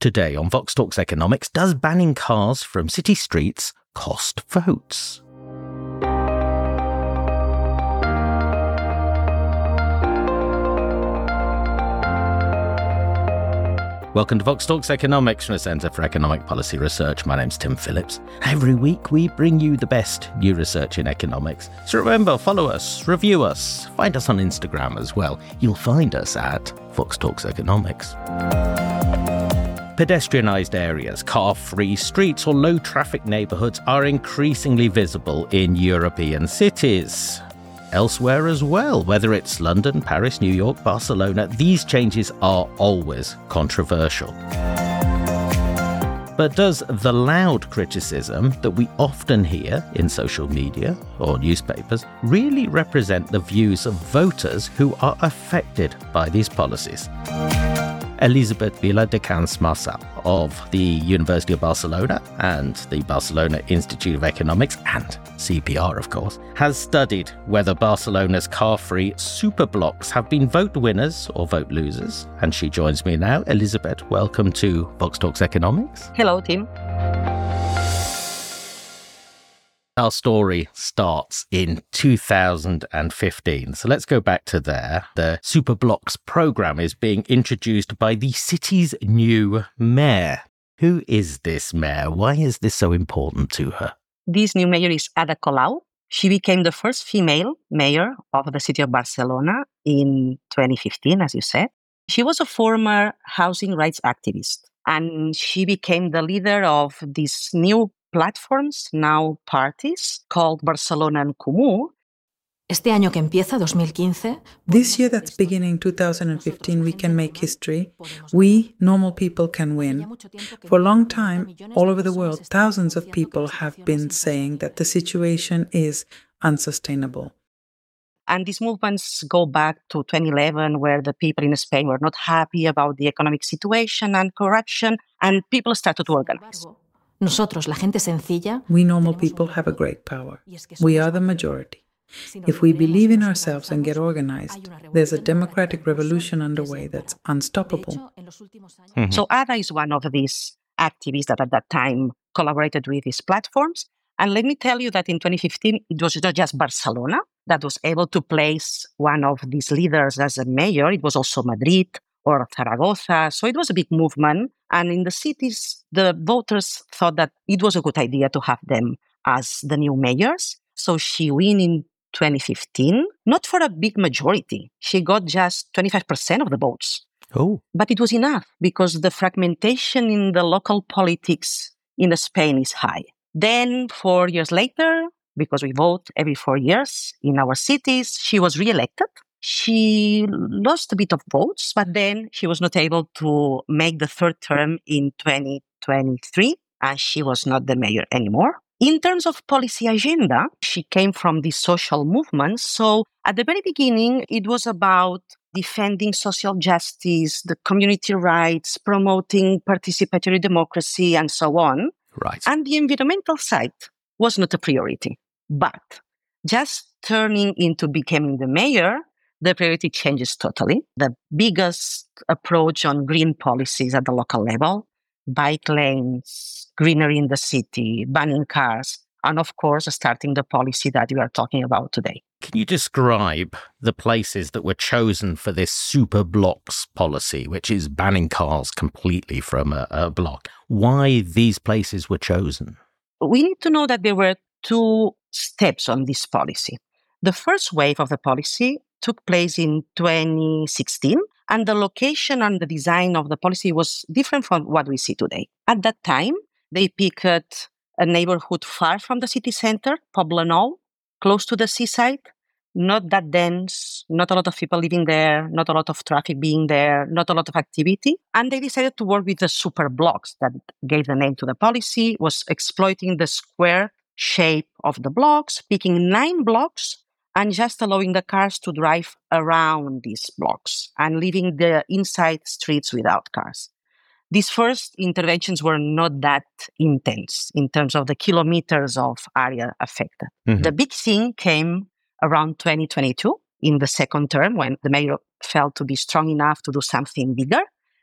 Today on Vox Talks Economics, does banning cars from city streets cost votes? Welcome to Vox Talks Economics from the Centre for Economic Policy Research. My name's Tim Phillips. Every week we bring you the best new research in economics. So remember, follow us, review us, find us on Instagram as well. You'll find us at Vox Talks Economics. Pedestrianised areas, car-free streets or low-traffic neighbourhoods are increasingly visible in European cities. Elsewhere as well, whether it's London, Paris, New York, Barcelona, these changes are always controversial. But does the loud criticism that we often hear in social media or newspapers really represent the views of voters who are affected by these policies? Elisabet Viladecans-Marçal of the University of Barcelona and the Barcelona Institute of Economics and CPR, of course, has studied whether Barcelona's car-free superblocks have been vote winners or vote losers. And she joins me now. Elisabet, welcome to Vox Talks Economics. Hello, Tim. Our story starts in 2015. So let's go back to there. The Superblocks program is being introduced by the city's new mayor. Who is this mayor? Why is this so important to her? This new mayor is Ada Colau. She became the first female mayor of the city of Barcelona in 2015, as you said. She was a former housing rights activist, and she became the leader of this new platforms, now parties, called Barcelona en Comú. Este año que empieza, 2015. This year that's beginning 2015, we can make history. We, normal people, can win. For a long time, all over the world, thousands of people have been saying that the situation is unsustainable. And these movements go back to 2011, where the people in Spain were not happy about the economic situation and corruption, and people started to organize. Nosotros, la gente sencilla, we normal people have a great power. We are the majority. If we believe in ourselves and get organized, there's a democratic revolution underway that's unstoppable. Mm-hmm. So Ada is one of these activists that at that time collaborated with these platforms. And let me tell you that in 2015, it was not just Barcelona that was able to place one of these leaders as a mayor. It was also Madrid or Zaragoza. So it was a big movement. And in the cities, the voters thought that it was a good idea to have them as the new mayors. So she won in 2015, not for a big majority. She got just 25% of the votes. Oh. But it was enough because the fragmentation in the local politics in Spain is high. Then 4 years later, because we vote every 4 years in our cities, she was re-elected. She lost a bit of votes, but then she was not able to make the third term in 2023, and she was not the mayor anymore. In terms of policy agenda, she came from the social movement. So at the very beginning, it was about defending social justice, the community rights, promoting participatory democracy, and so on. Right. And the environmental side was not a priority. But just turning into becoming the mayor, the priority changes totally. The biggest approach on green policies at the local level, bike lanes, greenery in the city, banning cars, and of course, starting the policy that we are talking about today. Can you describe the places that were chosen for this Superblocks policy, which is banning cars completely from a block? Why these places were chosen? We need to know that there were two steps on this policy. The first wave of the policy took place in 2016, and the location and the design of the policy was different from what we see today. At that time, they picked a neighborhood far from the city center, Poblenou, close to the seaside, not that dense, not a lot of people living there, not a lot of traffic being there, not a lot of activity. And they decided to work with the Superblocks that gave the name to the policy, was exploiting the square shape of the blocks, picking 9 blocks, and just allowing the cars to drive around these blocks and leaving the inside streets without cars. These first interventions were not that intense in terms of the kilometers of area affected. Mm-hmm. The big thing came around 2022 in the second term when the mayor felt to be strong enough to do something bigger.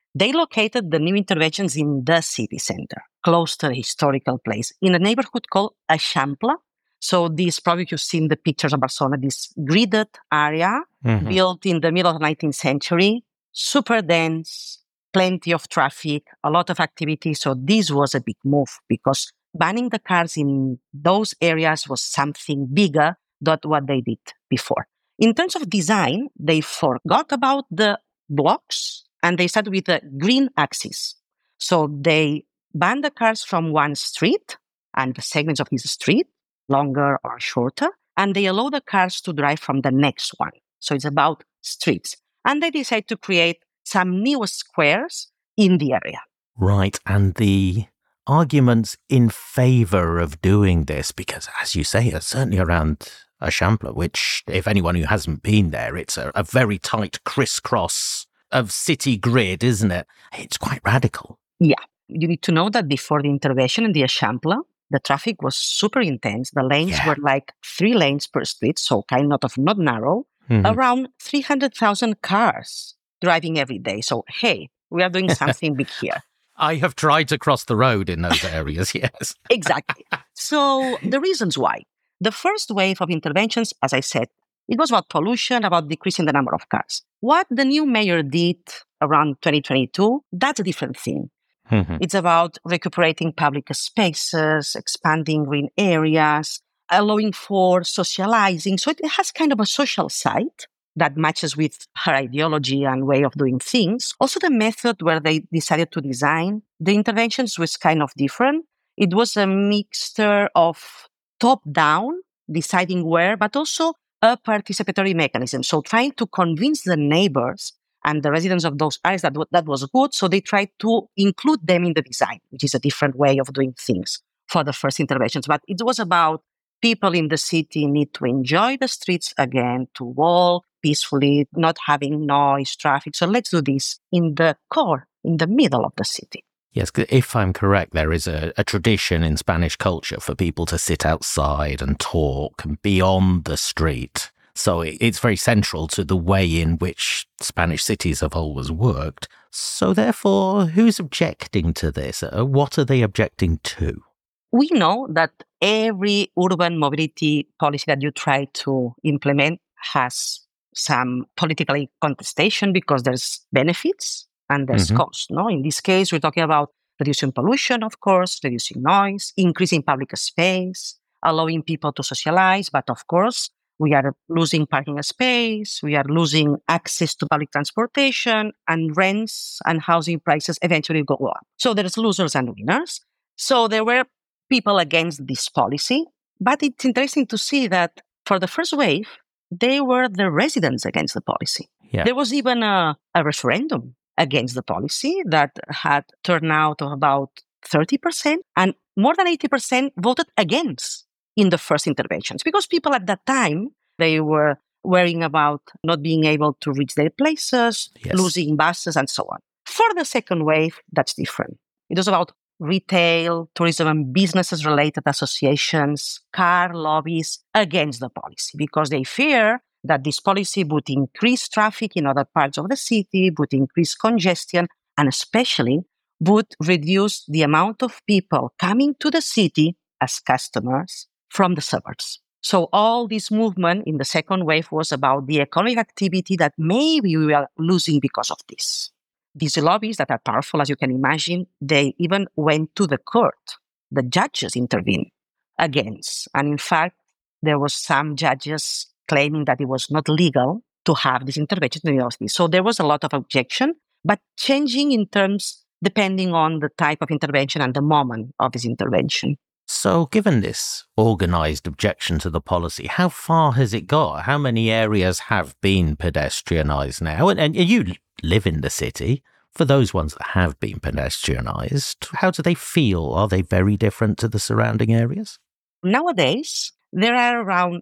They located the new interventions in the city center, close to a historical place, in a neighborhood called Eixample. So this, probably you've seen the pictures of Barcelona, this gridded area built in the middle of the 19th century, super dense, plenty of traffic, a lot of activity. So this was a big move because banning the cars in those areas was something bigger than what they did before. In terms of design, they forgot about the blocks and they started with the green axis. So they banned the cars from one street and the segments of this street, longer or shorter, and they allow the cars to drive from the next one. So it's about streets. And they decide to create some new squares in the area. Right, and the arguments in favor of doing this, because as you say, it's certainly around Eixample, which, if anyone who hasn't been there, it's a very tight crisscross of city grid, isn't it? It's quite radical. Yeah. You need to know that before the intervention in the Eixample, the traffic was super intense. The lanes were like 3 lanes per street, so kind of not narrow. Around 300,000 cars driving every day. So, hey, we are doing something big here. I have tried to cross the road in those areas, yes. Exactly. So the reasons why. The first wave of interventions, as I said, it was about pollution, about decreasing the number of cars. What the new mayor did around 2022, that's a different thing. It's about recuperating public spaces, expanding green areas, allowing for socializing. So it has kind of a social side that matches with her ideology and way of doing things. Also, the method where they decided to design the interventions was kind of different. It was a mixture of top-down, deciding where, but also a participatory mechanism. So trying to convince the neighbors and the residents of those areas that was good. So they tried to include them in the design, which is a different way of doing things for the first interventions. But it was about people in the city need to enjoy the streets again, to walk peacefully, not having noise, traffic. So let's do this in the core, in the middle of the city. Yes, if I'm correct, there is a tradition in Spanish culture for people to sit outside and talk and be on the street. So it's very central to the way in which Spanish cities have always worked. So therefore, who's objecting to this? What are they objecting to? We know that every urban mobility policy that you try to implement has some political contestation because there's benefits and there's cost. No, in this case, we're talking about reducing pollution, of course, reducing noise, increasing public space, allowing people to socialize. But of course, we are losing parking space, we are losing access to public transportation, and rents and housing prices eventually go up. So there's losers and winners. So there were people against this policy, but it's interesting to see that for the first wave, they were the residents against the policy. Yeah. There was even a referendum against the policy that had turnout of about 30%, and more than 80% voted against in the first interventions, because people at that time, they were worrying about not being able to reach their places, losing buses, and so on. For the second wave, that's different. It was about retail, tourism, and businesses-related associations, car lobbies against the policy, because they fear that this policy would increase traffic in other parts of the city, would increase congestion, and especially would reduce the amount of people coming to the city as customers from the suburbs. So all this movement in the second wave was about the economic activity that maybe we are losing because of this. These lobbies that are powerful, as you can imagine, they even went to the court. The judges intervened against. And in fact, there was some judges claiming that it was not legal to have this intervention in the university. So there was a lot of objection, but changing in terms depending on the type of intervention and the moment of this intervention. So given this organised objection to the policy, how far has it got? How many areas have been pedestrianised now? And you live in the city. For those ones that have been pedestrianised, how do they feel? Are they very different to the surrounding areas? Nowadays, there are around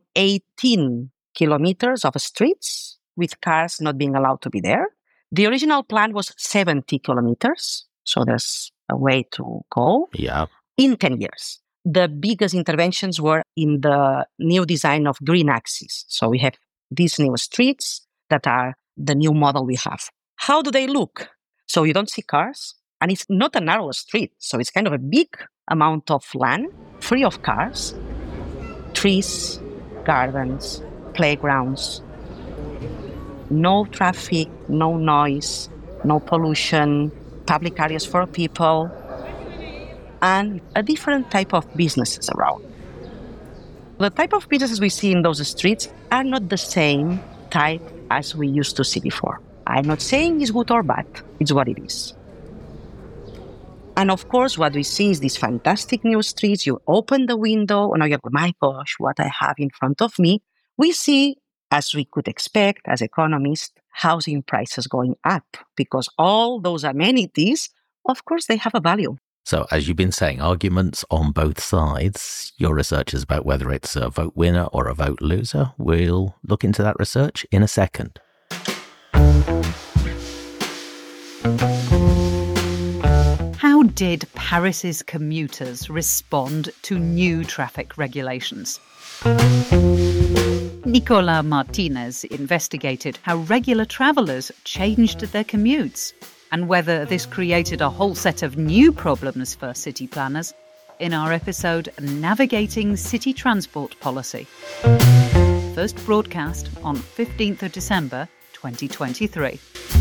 18 kilometers of streets with cars not being allowed to be there. The original plan was 70 kilometers, so there's a way to go. Yeah. In 10 years. The biggest interventions were in the new design of green axis. So we have these new streets that are the new model we have. How do they look? So you don't see cars, and it's not a narrow street. So it's kind of a big amount of land, free of cars, trees, gardens, playgrounds, no traffic, no noise, no pollution, public areas for people, and a different type of businesses around. The type of businesses we see in those streets are not the same type as we used to see before. I'm not saying it's good or bad, it's what it is. And of course, what we see is these fantastic new streets. You open the window, and now you're like, my gosh, what I have in front of me. We see, as we could expect as economists, housing prices going up because all those amenities, of course, they have a value. So, as you've been saying, arguments on both sides. Your research is about whether it's a vote winner or a vote loser. We'll look into that research in a second. How did Paris's commuters respond to new traffic regulations? Nicola Martinez investigated how regular travellers changed their commutes and whether this created a whole set of new problems for city planners in our episode Navigating City Transport Policy. First broadcast on 15th of December 2023.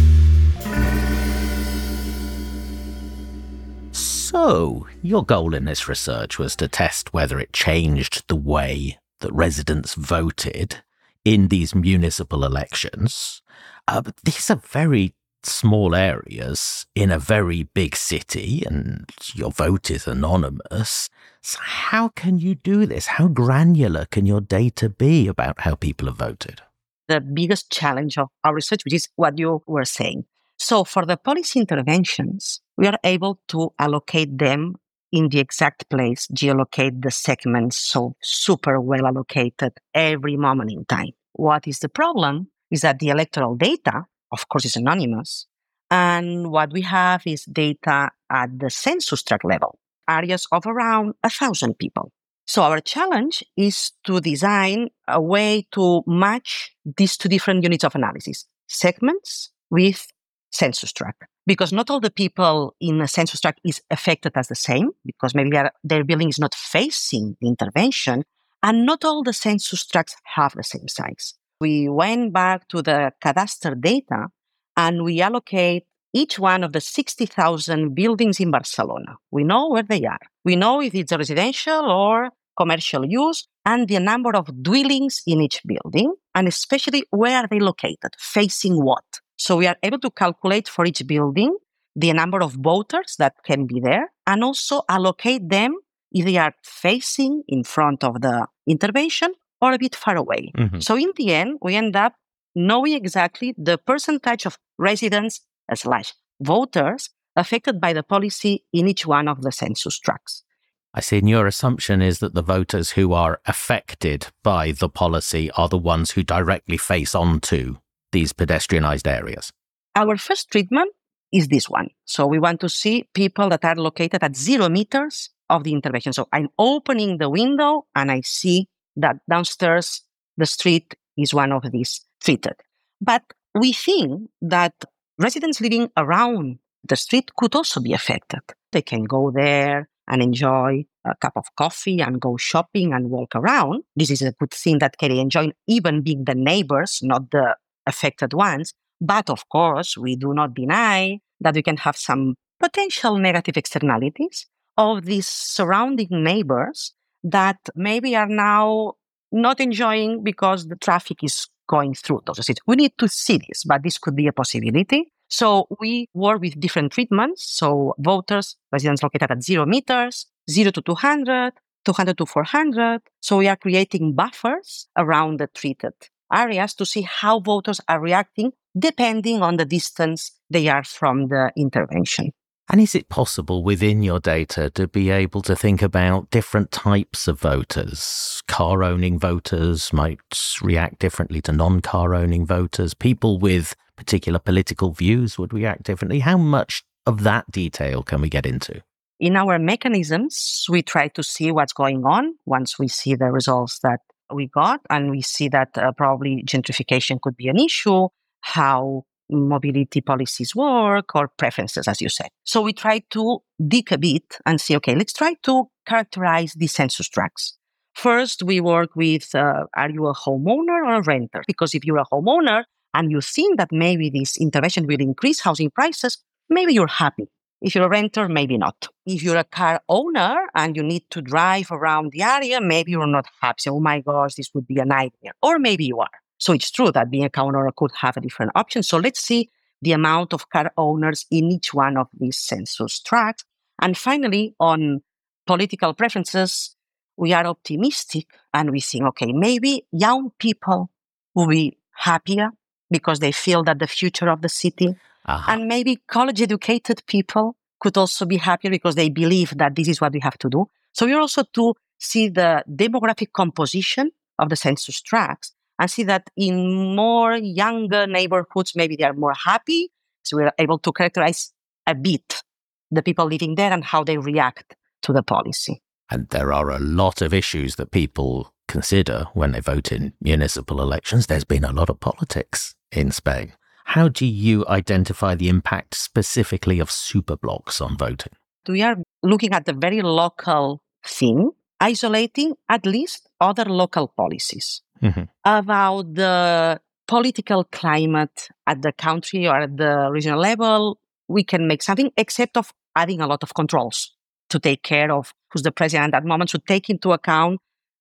So, your goal in this research was to test whether it changed the way that residents voted in these municipal elections. But these are very small areas in a very big city, and your vote is anonymous. So how can you do this? How granular can your data be about how people have voted? The biggest challenge of our research, which is what you were saying. So for the policy interventions, we are able to allocate them in the exact place, geolocate the segments, so super well allocated every moment in time. What is the problem is that the electoral data, of course, is anonymous. And what we have is data at the census tract level, areas of around 1,000 people. So our challenge is to design a way to match these two different units of analysis, segments with census tract. Because not all the people in a census tract is affected as the same, because maybe their building is not facing the intervention, and not all the census tracts have the same size. We went back to the cadastre data and we allocate each one of the 60,000 buildings in Barcelona. We know where they are. We know if it's a residential or commercial use and the number of dwellings in each building, and especially where are they located, facing what. So we are able to calculate for each building the number of voters that can be there and also allocate them if they are facing in front of the intervention or a bit far away. Mm-hmm. So in the end, we end up knowing exactly the percentage of residents / voters affected by the policy in each one of the census tracts. I see. And your assumption is that the voters who are affected by the policy are the ones who directly face onto these pedestrianised areas. Our first treatment is this one. So we want to see people that are located at 0 meters of the intervention. So I'm opening the window and I see that downstairs the street is one of these treated. But we think that residents living around the street could also be affected. They can go there and enjoy a cup of coffee and go shopping and walk around. This is a good thing that can enjoy, even being the neighbors, not the affected ones. But of course, we do not deny that we can have some potential negative externalities of these surrounding neighbors that maybe are now not enjoying because the traffic is going through those streets. We need to see this, but this could be a possibility. So we work with different treatments. So voters, residents located at 0 meters, 0 to 200, 200 to 400. So we are creating buffers around the treated areas to see how voters are reacting depending on the distance they are from the intervention. And is it possible within your data to be able to think about different types of voters? Car-owning voters might react differently to non-car-owning voters. People with particular political views would react differently. How much of that detail can we get into? In our mechanisms, we try to see what's going on once we see the results that we got, and we see that probably gentrification could be an issue, how mobility policies work or preferences, as you said. So we try to dig a bit and say, okay, let's try to characterize the census tracts. First, we work with, are you a homeowner or a renter? Because if you're a homeowner and you think that maybe this intervention will increase housing prices, maybe you're happy. If you're a renter, maybe not. If you're a car owner and you need to drive around the area, maybe you're not happy. So, oh my gosh, this would be a nightmare. Or maybe you are. So it's true that being a car owner could have a different option. So let's see the amount of car owners in each one of these census tracts. And finally, on political preferences, we are optimistic and we think, okay, maybe young people will be happier because they feel that the future of the city, and maybe college-educated people could also be happier because they believe that this is what we have to do. So we're also to see the demographic composition of the census tracts and see that in more younger neighborhoods, maybe they are more happy. So we're able to characterize a bit the people living there and how they react to the policy. And there are a lot of issues that people consider when they vote in municipal elections. There's been a lot of politics in Spain. How do you identify the impact specifically of superblocks on voting? We are looking at the very local thing, isolating at least other local policies. About the political climate at the country or at the regional level, we can make something, except of adding a lot of controls to take care of who's the president at that moment, to take into account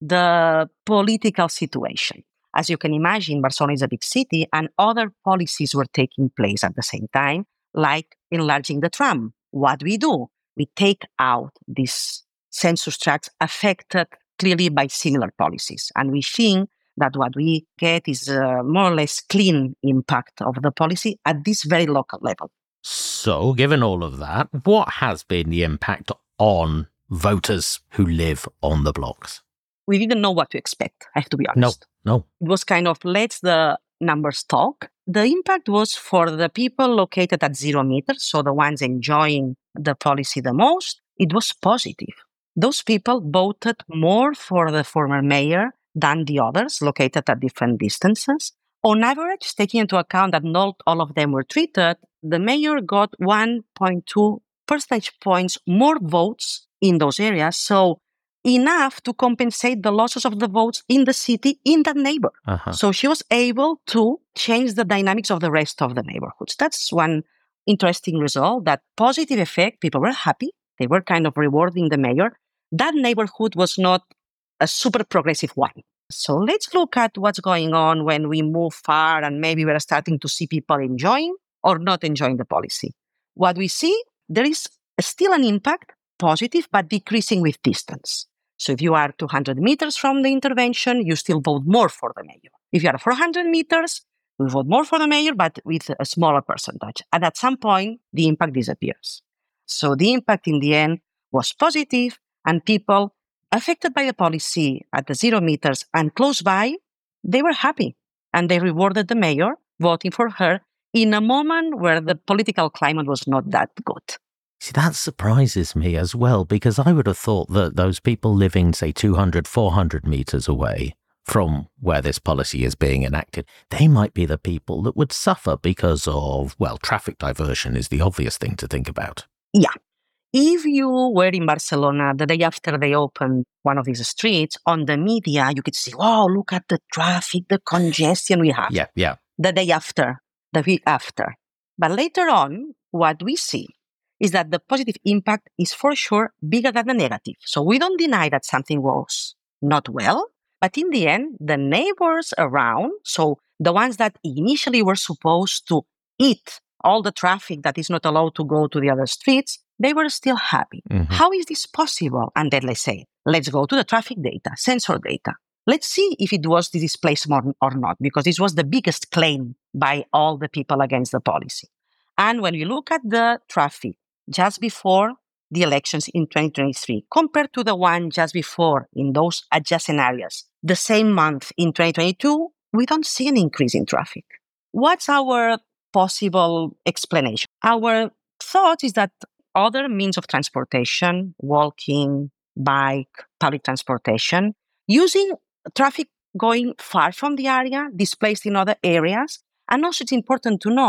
the political situation. As you can imagine, Barcelona is a big city and other policies were taking place at the same time, like enlarging the tram. What do? We take out these census tracts affected clearly by similar policies. And we think that what we get is a more or less clean impact of the policy at this very local level. So, given all of that, what has been the impact on voters who live on the blocks? We didn't know what to expect, I have to be honest. No. It was kind of, let the numbers talk. The impact was for the people located at 0 meters, so the ones enjoying the policy the most, it was positive. Those people voted more for the former mayor than the others located at different distances. On average, taking into account that not all of them were treated, the mayor got 1.2 percentage points more votes in those areas. So enough to compensate the losses of the votes in the city in that neighborhood. So she was able to change the dynamics of the rest of the neighborhoods. That's one interesting result, that positive effect. People were happy. They were kind of rewarding the mayor. That neighborhood was not a super progressive one. So let's look at what's going on when we move far and maybe we're starting to see people enjoying or not enjoying the policy. What we see, there is still an impact, positive, but decreasing with distance. So if you are 200 meters from the intervention, you still vote more for the mayor. If you are 400 meters, you vote more for the mayor, but with a smaller percentage. And at some point, the impact disappears. So the impact in the end was positive, and people affected by the policy at the 0 meters and close by, they were happy. And they rewarded the mayor, voting for her, in a moment where the political climate was not that good. See, that surprises me as well, because I would have thought that those people living, say, 200, 400 meters away from where this policy is being enacted, they might be the people that would suffer because of, well, traffic diversion is the obvious thing to think about. Yeah. If you were in Barcelona the day after they opened one of these streets, on the media, you could see, wow, look at the traffic, the congestion we have. Yeah. The day after, the week after. But later on, what we see is that the positive impact is for sure bigger than the negative. So we don't deny that something was not well, but in the end, the neighbors around, so the ones that initially were supposed to eat all the traffic that is not allowed to go to the other streets, they were still happy. How is this possible? And then let's say, let's go to the traffic data, sensor data. Let's see if it was displacement or not, because this was the biggest claim by all the people against the policy. And when we look at the traffic just before the elections in 2023, compared to the one just before in those adjacent areas, the same month in 2022, we don't see an increase in traffic. What's our possible explanation? Our thought is that other means of transportation, walking, bike, public transportation, using traffic going far from the area, displaced in other areas. And also it's important to know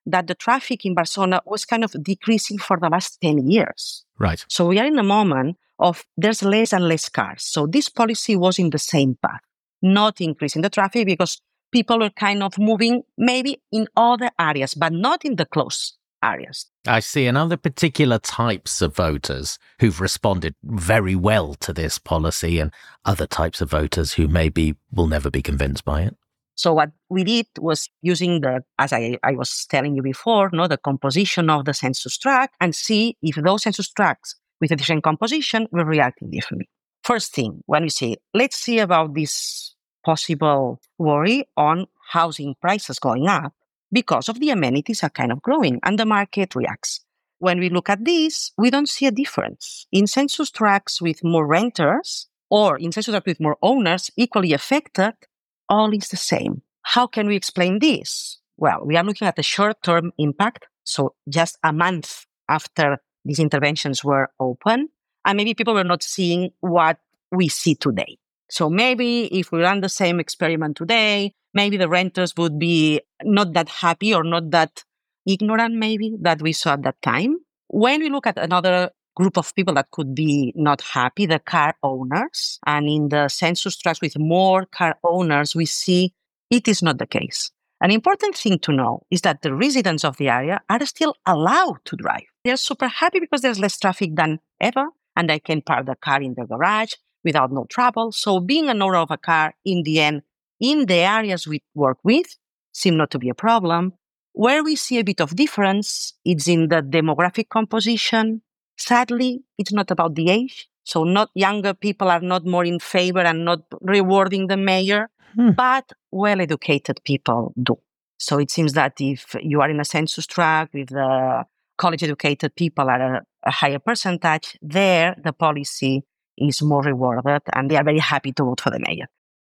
that the traffic in Barcelona was kind of decreasing for the last 10 years. Right. So we are in a moment of there's less and less cars. So this policy was in the same path, not increasing the traffic because people were kind of moving maybe in other areas, but not in the close areas. I see. And are there particular types of voters who've responded very well to this policy and other types of voters who maybe will never be convinced by it? So what we did was using as I was telling you before, the composition of the census tract and see if those census tracts with a different composition were reacting differently. First thing, when we say, let's see about this possible worry on housing prices going up because of the amenities are kind of growing and the market reacts. When we look at this, we don't see a difference. In census tracts with more renters or in census tracts with more owners equally affected, all is the same. How can we explain this? Well, we are looking at the short-term impact, so just a month after these interventions were open, and maybe people were not seeing what we see today. So maybe if we run the same experiment today, maybe the renters would be not that happy or not that ignorant maybe that we saw at that time. When we look at another group of people that could be not happy, the car owners, and in the census tracts with more car owners, we see it is not the case. An important thing to know is that the residents of the area are still allowed to drive. They're super happy because there's less traffic than ever, and they can park the car in the garage without no trouble. So being an owner of a car, in the end, in the areas we work with, seem not to be a problem. Where we see a bit of difference, it's in the demographic composition. Sadly, it's not about the age. So not younger people are not more in favor and not rewarding the mayor, but well-educated people do. So it seems that if you are in a census tract with college-educated people at a higher percentage, there the policy is more rewarded and they are very happy to vote for the mayor.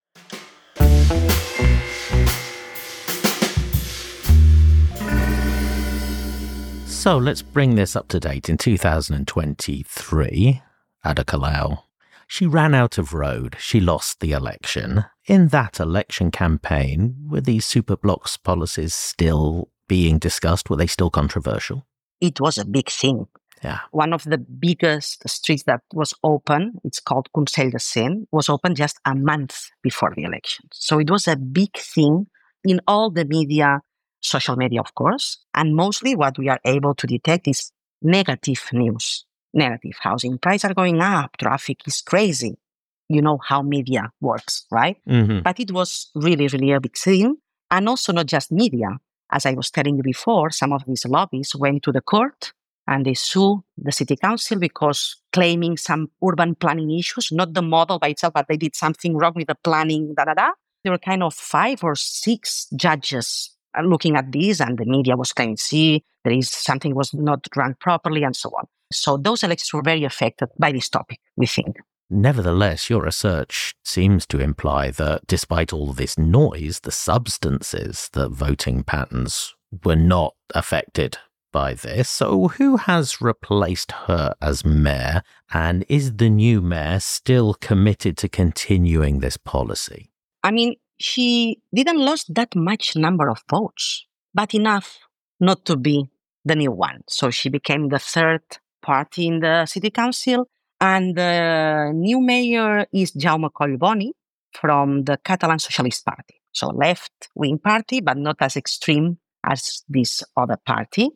So let's bring this up to date. In 2023, Ada Colau, she ran out of road. She lost the election. In that election campaign, were these Superbloc's policies still being discussed? Were they still controversial? It was a big thing. Yeah. One of the biggest streets that was open, it's called Consell de Cent, was open just a month before the election. So it was a big thing in all the media, social media, of course. And mostly what we are able to detect is negative news. Negative. Housing prices are going up. Traffic is crazy. You know how media works, right? Mm-hmm. But it was really, really a big thing. And also not just media. As I was telling you before, some of these lobbies went to the court and they sued the city council because claiming some urban planning issues, not the model by itself, but they did something wrong with the planning, There were kind of 5 or 6 judges looking at this, and the media was claiming, there is something was not run properly, and so on. So those elections were very affected by this topic, we think. Nevertheless, your research seems to imply that despite all of this noise, the substances, the voting patterns, were not affected by this. So who has replaced her as mayor, and is the new mayor still committed to continuing this policy? I mean, she didn't lose that much number of votes, but enough not to be the new one. So she became the third party in the city council, and the new mayor is Jaume Collboni from the Catalan Socialist Party. So left-wing party, but not as extreme as this other party.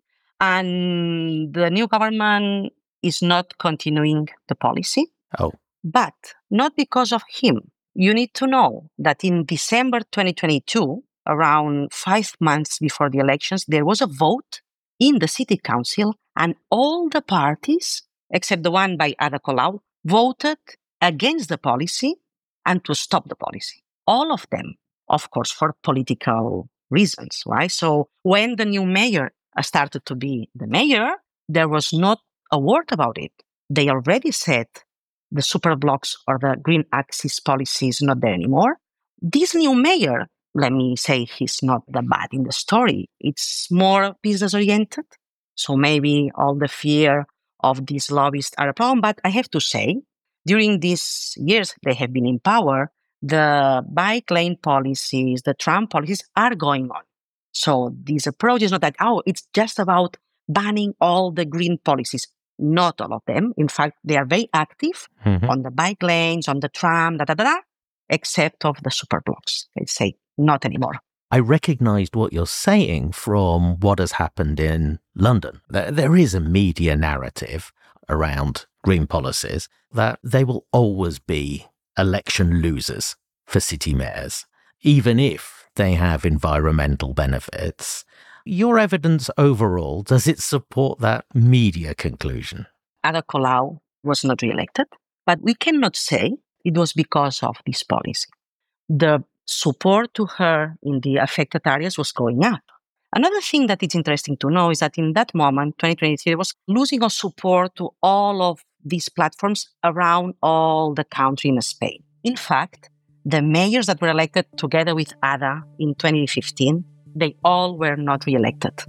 And the new government is not continuing the policy. Oh. But not because of him. You need to know that in December 2022, around 5 months before the elections, there was a vote in the city council, and all the parties, except the one by Ada Colau, voted against the policy and to stop the policy. All of them, of course, for political reasons, right? So when the new mayor started to be the mayor, there was not a word about it. They already said the Superbloc's or the Green Axis policy is not there anymore. This new mayor, let me say, he's not that bad in the story. It's more business-oriented. So maybe all the fear of these lobbyists are a problem. But I have to say, during these years they have been in power, the bike lane policies, the tram policies are going on. So this approach is not that, it's just about banning all the green policies. Not all of them. In fact, they are very active on the bike lanes, on the tram, except of the superblocks. They say not anymore. I recognised what you're saying from what has happened in London. There is a media narrative around green policies that they will always be election losers for city mayors, even if they have environmental benefits. Your evidence overall, does it support that media conclusion? Ada Colau was not re-elected, but we cannot say it was because of this policy. The support to her in the affected areas was going up. Another thing that is interesting to know is that in that moment, 2023, was losing of support to all of these platforms around all the country in Spain. In fact, the mayors that were elected together with Ada in 2015, they all were not re-elected.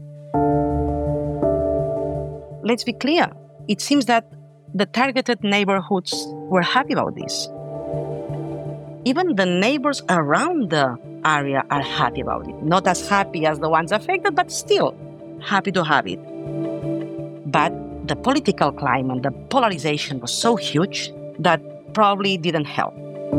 Let's be clear. It seems that the targeted neighborhoods were happy about this. Even the neighbors around the area are happy about it. Not as happy as the ones affected, but still happy to have it. But the political climate, the polarization was so huge that probably didn't help.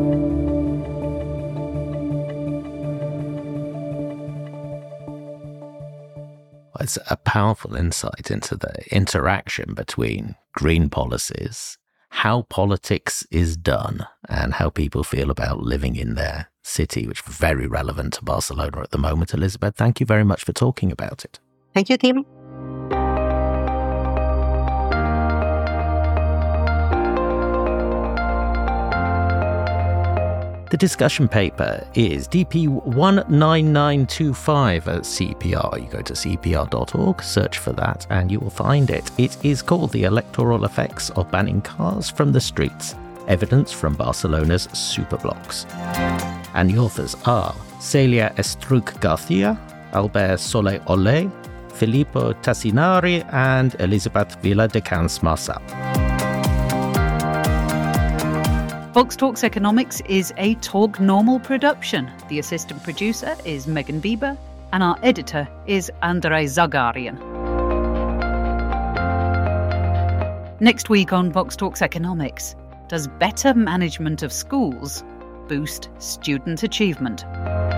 It's a powerful insight into the interaction between green policies, how politics is done, and how people feel about living in their city, which is very relevant to Barcelona at the moment. Elisabeth, thank you very much for talking about it. Thank you, Tim. The discussion paper is DP 19925 at CPR. You go to cpr.org, search for that, and you will find it. It is called The Electoral Effects of Banning Cars from the Streets, Evidence from Barcelona's Superblocks. And the authors are Celia Estruc Garcia, Albert Soler Olé, Filippo Tassinari, and Elisabeth Vila de Cans Marçal. Vox Talks Economics is a Talk Normal production. The assistant producer is Megan Bieber, and our editor is Andrei Zagarian. Next week on Vox Talks Economics, does better management of schools boost student achievement?